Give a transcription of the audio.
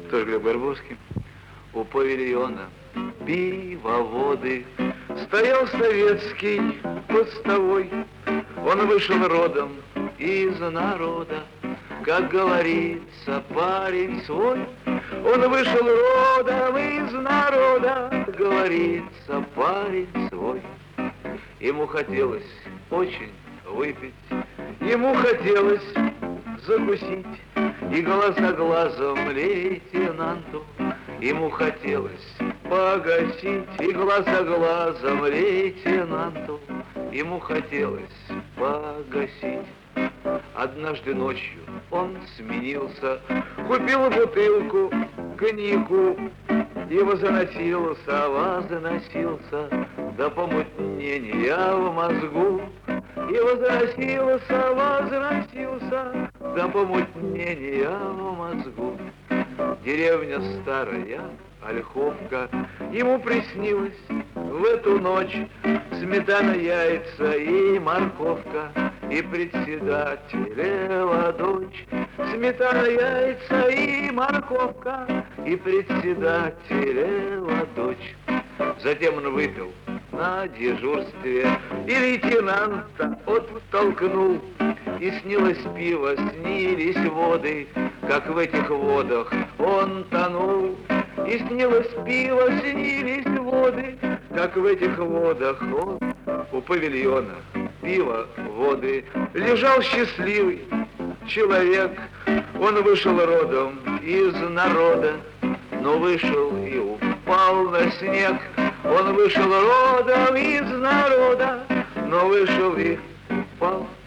тоже Глеб Барбовский. У павильона пивоводы стоял советский постовой. Он вышел родом из народа, как говорится, парень свой. Он вышел родом из народа, как говорится, парень свой. Ему хотелось очень выпить, ему хотелось закусить, и глаза глазом лейтенанту ему хотелось погасить, и глаза глазом лейтенанту ему хотелось погасить. Однажды ночью он сменился, купил бутылку коньяку и возносился до помутнения в мозгу. И возносился до помутнения в мозгу. Деревня старая, Ольховка, ему приснилась в эту ночь сметана, яйца и морковка, и председателева дочь. Сметана, яйца и морковка, и председателева дочь. Затем он выпил на дежурстве и лейтенанта оттолкнул. И снилось пиво, снились воды, как в этих водах он тонул. И снилось пиво, снились воды, как в этих водах он. У павильона пиво, воды лежал счастливый человек. Он вышел родом из народа, но вышел и упал на снег. Он вышел родом из народа, но вышел и упал